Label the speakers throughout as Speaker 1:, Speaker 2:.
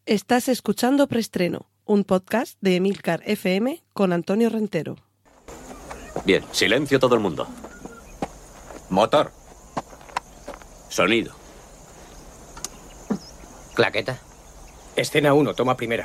Speaker 1: Estás escuchando Preestreno, un podcast de Emilcar FM con Antonio Rentero.
Speaker 2: Bien, silencio todo el mundo.
Speaker 3: Motor.
Speaker 2: Sonido.
Speaker 4: Claqueta.
Speaker 5: Escena 1, toma primera.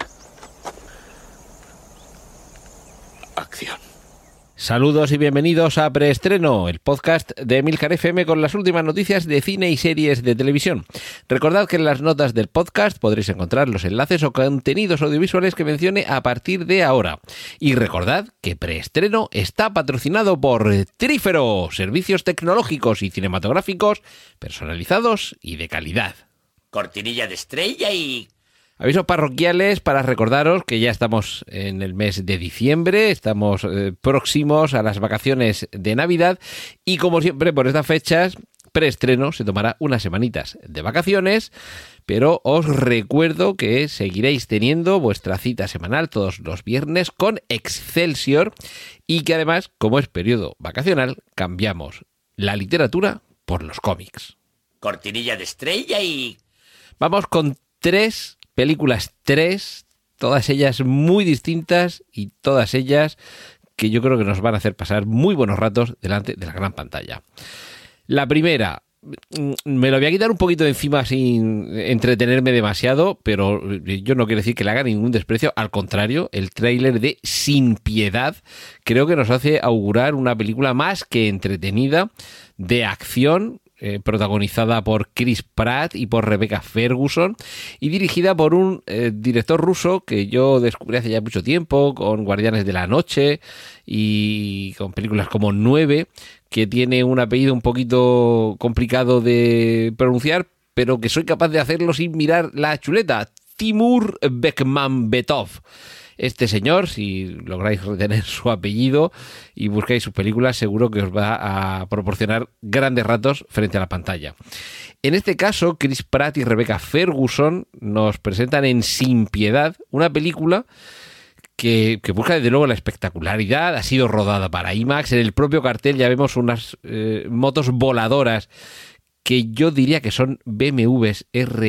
Speaker 2: Acción.
Speaker 6: Saludos y bienvenidos a Preestreno, el podcast de Emilcar FM con las últimas noticias de cine y series de televisión. Recordad que en las notas del podcast podréis encontrar los enlaces o contenidos audiovisuales que mencione a partir de ahora. Y recordad que Preestreno está patrocinado por Trífero, servicios tecnológicos y cinematográficos personalizados y de calidad.
Speaker 4: Cortinilla de estrella y...
Speaker 6: Avisos parroquiales para recordaros que ya estamos en el mes de diciembre, estamos próximos a las vacaciones de Navidad y como siempre por estas fechas, Preestreno se tomará unas semanitas de vacaciones, pero os recuerdo que seguiréis teniendo vuestra cita semanal todos los viernes con Excelsior y que además, como es periodo vacacional, cambiamos la literatura por los cómics.
Speaker 4: Cortinilla de estrella y...
Speaker 6: Vamos con tres películas, todas ellas muy distintas y todas ellas que yo creo que nos van a hacer pasar muy buenos ratos delante de la gran pantalla. La primera, me lo voy a quitar un poquito de encima sin entretenerme demasiado, pero yo no quiero decir que le haga ningún desprecio, al contrario, el tráiler de Sin Piedad creo que nos hace augurar una película más que entretenida, de acción, protagonizada por Chris Pratt y por Rebecca Ferguson y dirigida por un director ruso que yo descubrí hace ya mucho tiempo con Guardianes de la Noche y con películas como 9, que tiene un apellido un poquito complicado de pronunciar, pero que soy capaz de hacerlo sin mirar la chuleta. Timur Bekmambetov. Este señor, si lográis retener su apellido y buscáis sus películas, seguro que os va a proporcionar grandes ratos frente a la pantalla. En este caso, Chris Pratt y Rebecca Ferguson nos presentan en Sin Piedad, una película que busca desde luego la espectacularidad. Ha sido rodada para IMAX. En el propio cartel ya vemos unas motos voladoras que yo diría que son BMWs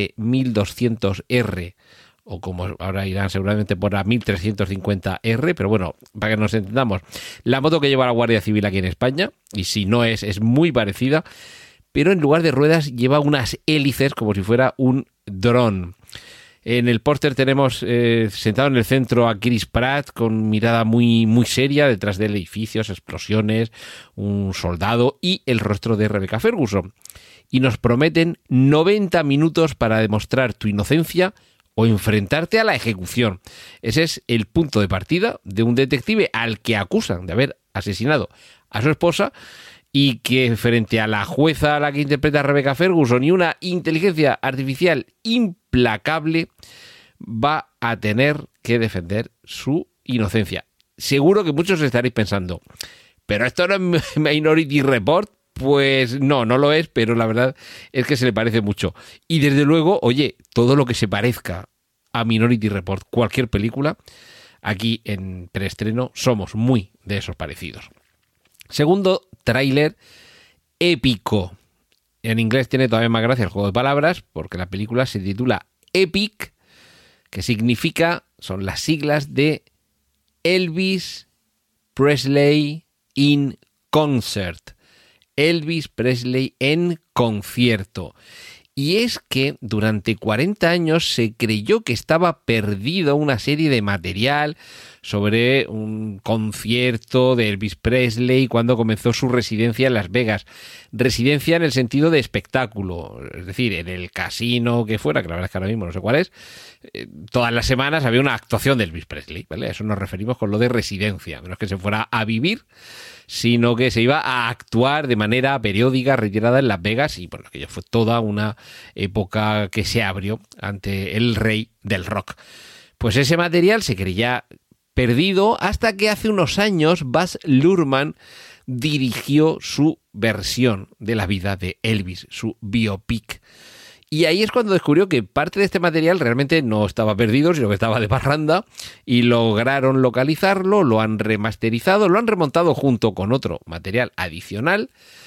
Speaker 6: R1200R, o como ahora irán seguramente por la 1350R, pero bueno, para que nos entendamos, la moto que lleva la Guardia Civil aquí en España, y si no es muy parecida, pero en lugar de ruedas lleva unas hélices como si fuera un dron. En el póster tenemos sentado en el centro a Chris Pratt con mirada muy, muy seria, detrás de edificios, explosiones, un soldado y el rostro de Rebecca Ferguson. Y nos prometen 90 minutos para demostrar tu inocencia o enfrentarte a la ejecución. Ese es el punto de partida de un detective al que acusan de haber asesinado a su esposa y que frente a la jueza a la que interpreta a Rebecca Ferguson y una inteligencia artificial implacable va a tener que defender su inocencia. Seguro que muchos estaréis pensando, ¿pero esto no es Minority Report? Pues no lo es, pero la verdad es que se le parece mucho. Y desde luego, oye, todo lo que se parezca a Minority Report, cualquier película, aquí en Preestreno somos muy de esos parecidos. Segundo tráiler épico. En inglés tiene todavía más gracia el juego de palabras, porque la película se titula Epic, que significa, son las siglas de Elvis Presley in Concert. Elvis Presley en concierto. Y es que durante 40 años se creyó que estaba perdido una serie de material sobre un concierto de Elvis Presley cuando comenzó su residencia en Las Vegas. Residencia en el sentido de espectáculo, es decir, en el casino que fuera, que la verdad es que ahora mismo no sé cuál es, todas las semanas había una actuación de Elvis Presley, ¿vale? A eso nos referimos con lo de residencia, no es que se fuera a vivir, sino que se iba a actuar de manera periódica, retirada en Las Vegas, y bueno, aquello fue toda una época que se abrió ante el rey del rock. Pues ese material se creía perdido hasta que hace unos años Baz Luhrmann dirigió su versión de la vida de Elvis, su biopic. Y ahí es cuando descubrió que parte de este material realmente no estaba perdido, sino que estaba de parranda, y lograron localizarlo, lo han remasterizado, lo han remontado junto con otro material adicional,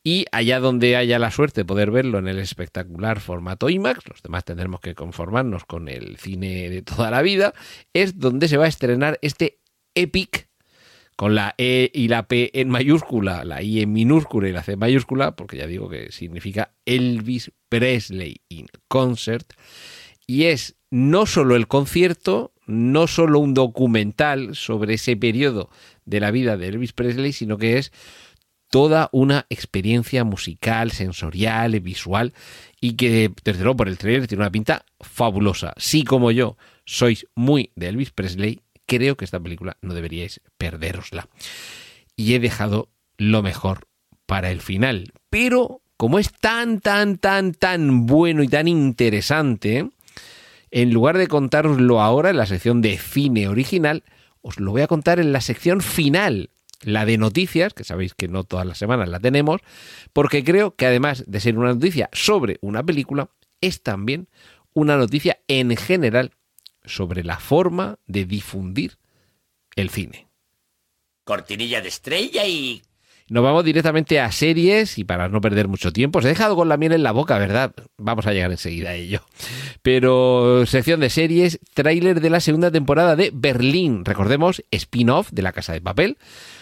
Speaker 6: y allá donde haya la suerte de poder verlo en el espectacular formato IMAX, los demás tendremos que conformarnos con el cine de toda la vida, es donde se va a estrenar este Epic, con la E y la P en mayúscula, la I en minúscula y la C en mayúscula, porque ya digo que significa Elvis Presley in Concert, y es no solo el concierto, no solo un documental sobre ese periodo de la vida de Elvis Presley, sino que es toda una experiencia musical, sensorial, visual, y que, desde luego, por el trailer tiene una pinta fabulosa. Si, como yo, sois muy de Elvis Presley, creo que esta película no deberíais perderosla. Y he dejado lo mejor para el final. Pero, como es tan bueno y tan interesante, en lugar de contároslo ahora en la sección de cine original, os lo voy a contar en la sección final, la de noticias, que sabéis que no todas las semanas la tenemos, porque creo que además de ser una noticia sobre una película, es también una noticia en general sobre la forma de difundir el cine.
Speaker 4: Cortinilla de estrella y...
Speaker 6: Nos vamos directamente a series y para no perder mucho tiempo, os he dejado con la miel en la boca, ¿verdad? Vamos a llegar enseguida a ello. Pero sección de series, tráiler de la segunda temporada de Berlín. Recordemos, spin-off de La Casa de Papel.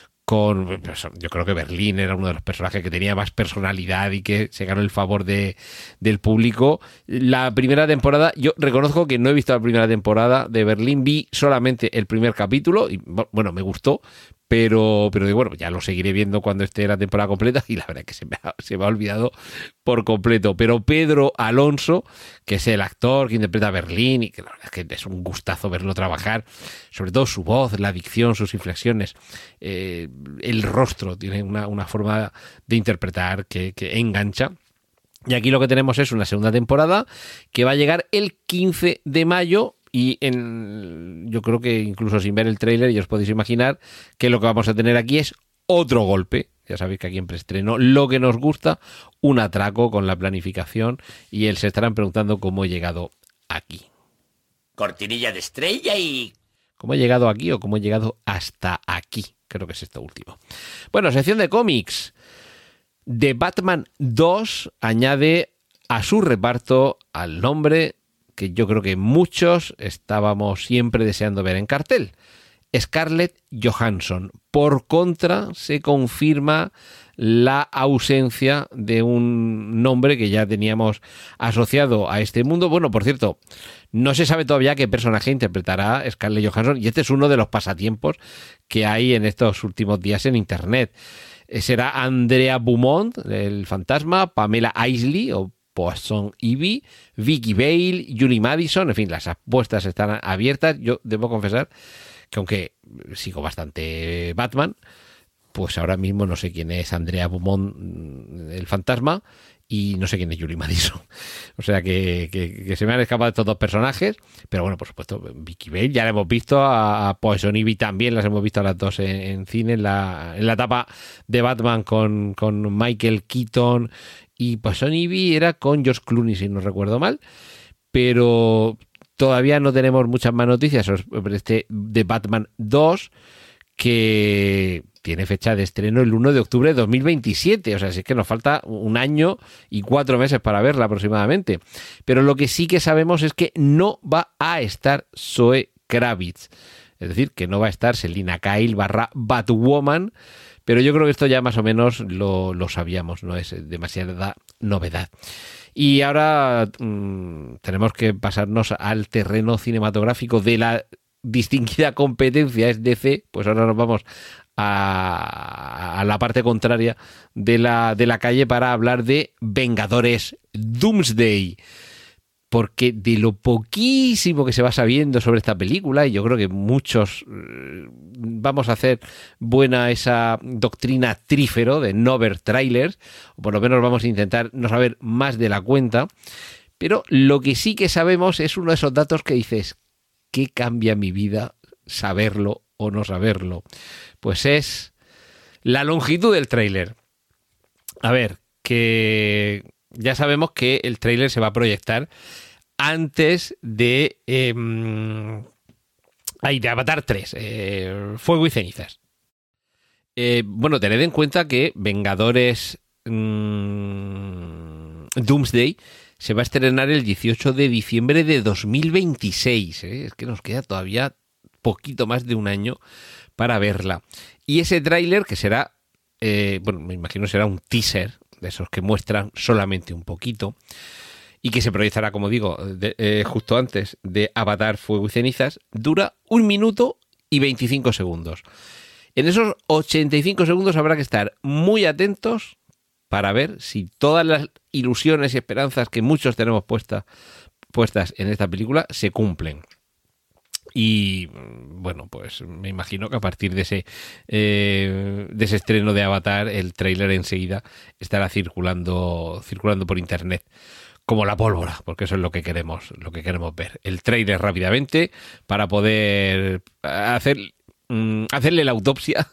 Speaker 6: Yo creo que Berlín era uno de los personajes que tenía más personalidad y que se ganó el favor del público. La primera temporada, yo reconozco que no he visto la primera temporada de Berlín, vi solamente el primer capítulo y bueno, me gustó, pero bueno, ya lo seguiré viendo cuando esté la temporada completa y la verdad es que se me ha olvidado por completo. Pero Pedro Alonso, que es el actor que interpreta a Berlín y que la verdad es que es un gustazo verlo trabajar, sobre todo su voz, la dicción, sus inflexiones, el rostro, tiene una forma de interpretar que engancha. Y aquí lo que tenemos es una segunda temporada que va a llegar el 15 de mayo y yo creo que incluso sin ver el tráiler ya os podéis imaginar que lo que vamos a tener aquí es otro golpe. Ya sabéis que aquí en preestreno lo que nos gusta, un atraco con la planificación y se estarán preguntando cómo he llegado aquí.
Speaker 4: Cortinilla de estrella y...
Speaker 6: ¿Cómo he llegado aquí o cómo he llegado hasta aquí? Creo que es esto último. Bueno, sección de cómics. The Batman 2 añade a su reparto al nombre que yo creo que muchos estábamos siempre deseando ver en cartel. Scarlett Johansson. Por contra, se confirma la ausencia de un nombre que ya teníamos asociado a este mundo. Bueno, por cierto, no se sabe todavía qué personaje interpretará Scarlett Johansson y este es uno de los pasatiempos que hay en estos últimos días en Internet. Será Andrea Beaumont, el fantasma, Pamela Isley o Poison Ivy, Vicky Vale, Julie Madison, en fin, las apuestas están abiertas. Yo debo confesar que aunque sigo bastante Batman, pues ahora mismo no sé quién es Andrea Beaumont, el fantasma, y no sé quién es Julie Madison. O sea que se me han escapado estos dos personajes, pero bueno, por supuesto, Vicky Vale ya la hemos visto, a Poison Ivy también las hemos visto a las dos en cine, en la etapa de Batman con Michael Keaton, y Poison Ivy era con George Clooney, si no recuerdo mal, pero todavía no tenemos muchas más noticias sobre este de Batman 2, que tiene fecha de estreno el 1 de octubre de 2027, o sea, si es que nos falta un año y 4 meses para verla aproximadamente. Pero lo que sí que sabemos es que no va a estar Zoe Kravitz, es decir, que no va a estar Selina Kyle / Batwoman, pero yo creo que esto ya más o menos lo sabíamos, no es demasiada novedad. Y ahora tenemos que pasarnos al terreno cinematográfico de la distinguida competencia es DC, pues ahora nos vamos a la parte contraria de la calle para hablar de Vengadores Doomsday. Porque de lo poquísimo que se va sabiendo sobre esta película, y yo creo que muchos vamos a hacer buena esa doctrina trífero de no ver trailers, o por lo menos vamos a intentar no saber más de la cuenta, pero lo que sí que sabemos es uno de esos datos que dices, ¿qué cambia mi vida saberlo o no saberlo? Pues es la longitud del tráiler. A ver, que ya sabemos que el tráiler se va a proyectar antes de Avatar 3, Fuego y Cenizas. Bueno, tened en cuenta que Vengadores Doomsday se va a estrenar el 18 de diciembre de 2026. Es que nos queda todavía poquito más de un año para verla. Y ese tráiler que será, me imagino será un teaser de esos que muestran solamente un poquito y que se proyectará, como digo, justo antes de Avatar Fuego y Cenizas, dura 1 minuto y 25 segundos. En esos 85 segundos habrá que estar muy atentos para ver si todas las ilusiones y esperanzas que muchos tenemos puestas en esta película se cumplen. Y bueno, pues me imagino que a partir de ese estreno de Avatar, el tráiler enseguida estará circulando por internet como la pólvora, porque eso es lo que queremos ver. El tráiler rápidamente para poder hacerle la autopsia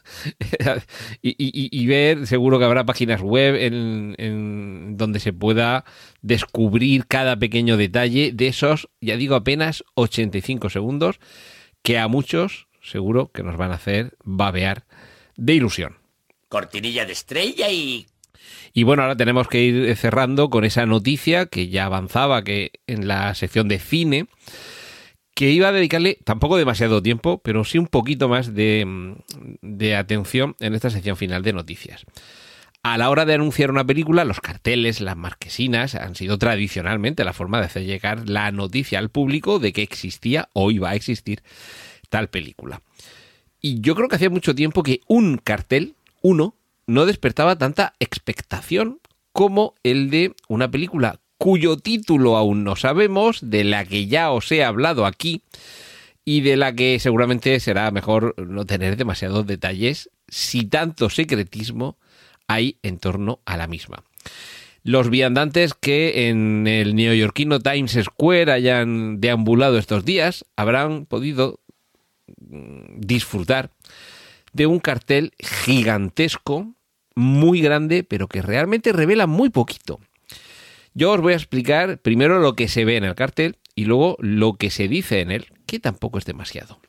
Speaker 6: y ver. Seguro que habrá páginas web en donde se pueda descubrir cada pequeño detalle de esos, ya digo, apenas 85 segundos que a muchos seguro que nos van a hacer babear de ilusión.
Speaker 4: Cortinilla de estrella
Speaker 6: Y bueno, ahora tenemos que ir cerrando con esa noticia que ya avanzaba, que en la sección de cine, que iba a dedicarle tampoco demasiado tiempo, pero sí un poquito más de atención en esta sección final de noticias. A la hora de anunciar una película, los carteles, las marquesinas han sido tradicionalmente la forma de hacer llegar la noticia al público de que existía o iba a existir tal película. Y yo creo que hacía mucho tiempo que un cartel, no despertaba tanta expectación como el de una película cuyo título aún no sabemos, de la que ya os he hablado aquí y de la que seguramente será mejor no tener demasiados detalles si tanto secretismo hay en torno a la misma. Los viandantes que en el neoyorquino Times Square hayan deambulado estos días habrán podido disfrutar de un cartel gigantesco, muy grande, pero que realmente revela muy poquito. Yo os voy a explicar primero lo que se ve en el cartel y luego lo que se dice en él, que tampoco es demasiado.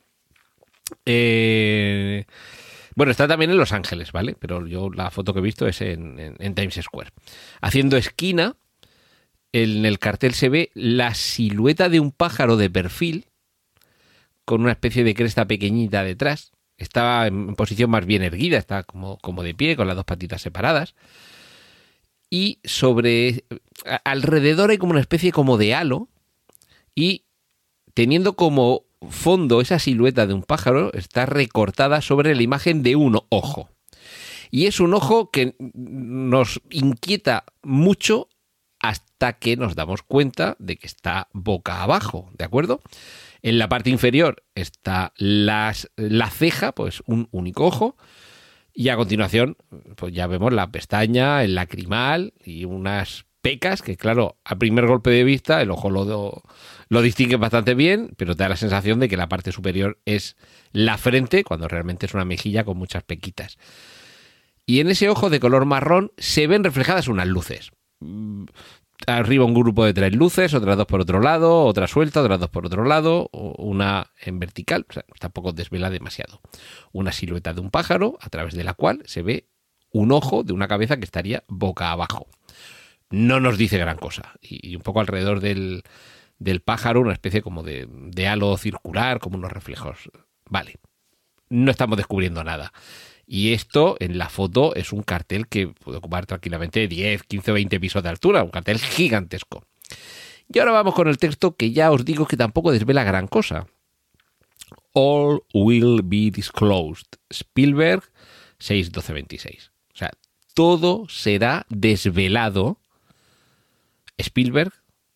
Speaker 6: Bueno, está también en Los Ángeles, ¿vale? Pero yo la foto que he visto es en Times Square. Haciendo esquina, en el cartel se ve la silueta de un pájaro de perfil con una especie de cresta pequeñita detrás. Está en posición más bien erguida, está como de pie, con las dos patitas separadas. Y alrededor hay como una especie como de halo, y teniendo como fondo esa silueta de un pájaro, está recortada sobre la imagen de un ojo. Y es un ojo que nos inquieta mucho hasta que nos damos cuenta de que está boca abajo, ¿de acuerdo? En la parte inferior está la ceja, pues un único ojo. Y a continuación, pues ya vemos la pestaña, el lacrimal y unas pecas que, claro, a primer golpe de vista el ojo lo distingue bastante bien, pero te da la sensación de que la parte superior es la frente, cuando realmente es una mejilla con muchas pequitas. Y en ese ojo de color marrón se ven reflejadas unas luces. Arriba un grupo de 3 luces, otras 2 por otro lado, otra suelta, otras 2 por otro lado, una en vertical, o sea, tampoco desvela demasiado. Una silueta de un pájaro a través de la cual se ve un ojo de una cabeza que estaría boca abajo. No nos dice gran cosa. Y un poco alrededor del pájaro una especie como de halo circular, como unos reflejos. Vale, no estamos descubriendo nada. Y esto, en la foto, es un cartel que puede ocupar tranquilamente 10, 15 o 20 pisos de altura. Un cartel gigantesco. Y ahora vamos con el texto, que ya os digo que tampoco desvela gran cosa. All will be disclosed. Spielberg, 6-12-26. O sea, todo será desvelado. Spielberg,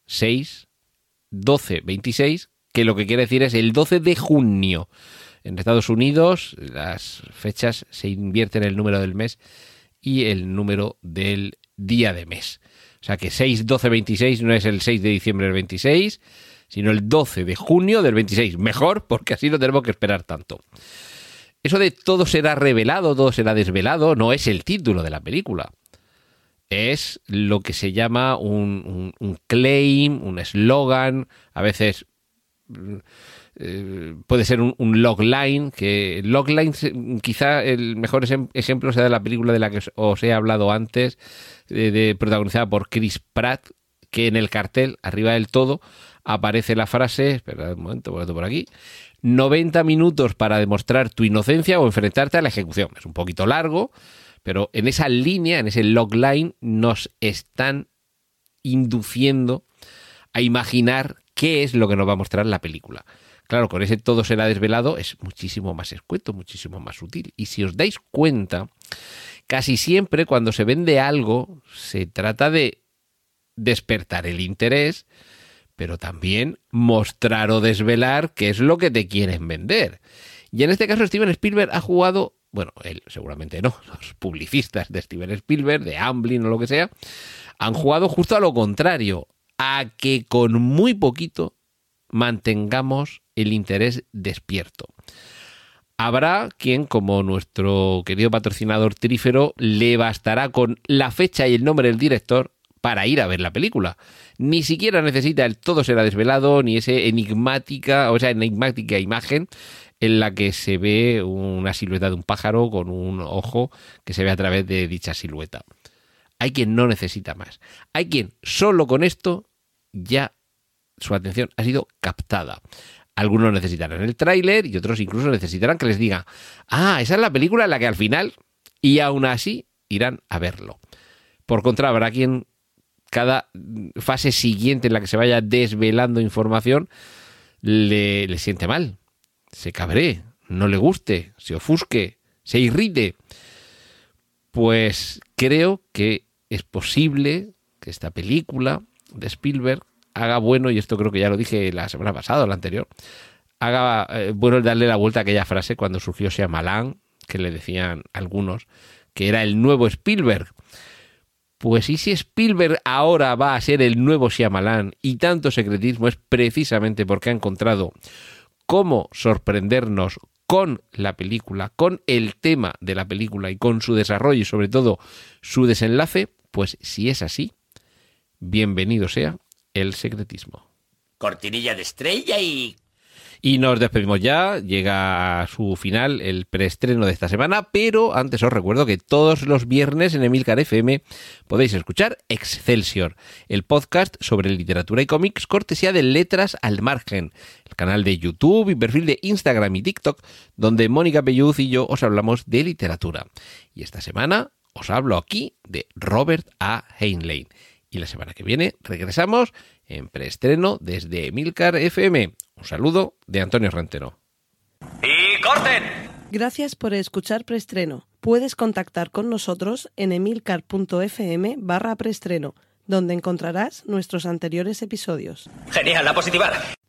Speaker 6: 6-12-26, que lo que quiere decir es el 12 de junio. En Estados Unidos las fechas se invierten el número del mes y el número del día de mes. O sea que 6-12-26 no es el 6 de diciembre del 26, sino el 12 de junio del 26. Mejor, porque así no tenemos que esperar tanto. Eso de todo será revelado, todo será desvelado, no es el título de la película. Es lo que se llama un claim, un eslogan, a veces puede ser un logline, que logline quizá el mejor ejemplo sea de la película de la que os he hablado antes, protagonizada por Chris Pratt, que en el cartel, arriba del todo, aparece la frase, espera un momento, por aquí, 90 minutos para demostrar tu inocencia o enfrentarte a la ejecución. Es un poquito largo, pero en esa línea, en ese logline, nos están induciendo a imaginar qué es lo que nos va a mostrar la película. Claro, con ese todo será desvelado es muchísimo más escueto, muchísimo más sutil. Y si os dais cuenta, casi siempre cuando se vende algo se trata de despertar el interés, pero también mostrar o desvelar qué es lo que te quieren vender. Y en este caso Steven Spielberg ha jugado, bueno, él seguramente no, los publicistas de Steven Spielberg, de Amblin o lo que sea, han jugado justo a lo contrario, a que con muy poquito mantengamos el interés despierto. Habrá quien, como nuestro querido patrocinador Trífero, le bastará con la fecha y el nombre del director para ir a ver la película. Ni siquiera necesita el todo será desvelado, ni esa enigmática imagen en la que se ve una silueta de un pájaro con un ojo que se ve a través de dicha silueta. Hay quien no necesita más. Hay quien solo con esto ya su atención ha sido captada. Algunos necesitarán el tráiler y otros incluso necesitarán que les digan, esa es la película en la que al final, y aún así irán a verlo. Por contra, habrá quien cada fase siguiente en la que se vaya desvelando información le siente mal, se cabree, no le guste, se ofusque, se irrite. Pues creo que es posible que esta película de Spielberg haga bueno, y esto creo que ya lo dije la semana pasada o la anterior, haga bueno el darle la vuelta a aquella frase cuando surgió Shyamalan, que le decían algunos que era el nuevo Spielberg. Pues ¿y si Spielberg ahora va a ser el nuevo Shyamalan y tanto secretismo es precisamente porque ha encontrado cómo sorprendernos con la película, con el tema de la película y con su desarrollo y sobre todo su desenlace? Pues si es así, bienvenido sea el secretismo.
Speaker 4: Cortinilla de estrella
Speaker 6: Y nos despedimos ya, llega a su final el preestreno de esta semana, pero antes os recuerdo que todos los viernes en Emilcar FM podéis escuchar Excelsior, el podcast sobre literatura y cómics cortesía de Letras al Margen, el canal de YouTube y perfil de Instagram y TikTok, donde Mónica Pelluz y yo os hablamos de literatura. Y esta semana os hablo aquí de Robert A. Heinlein. Y la semana que viene regresamos en preestreno desde Emilcar FM. Un saludo de Antonio Rentero.
Speaker 4: ¡Y corten!
Speaker 1: Gracias por escuchar Preestreno. Puedes contactar con nosotros en emilcar.fm/preestreno, donde encontrarás nuestros anteriores episodios.
Speaker 4: Genial, la positiva.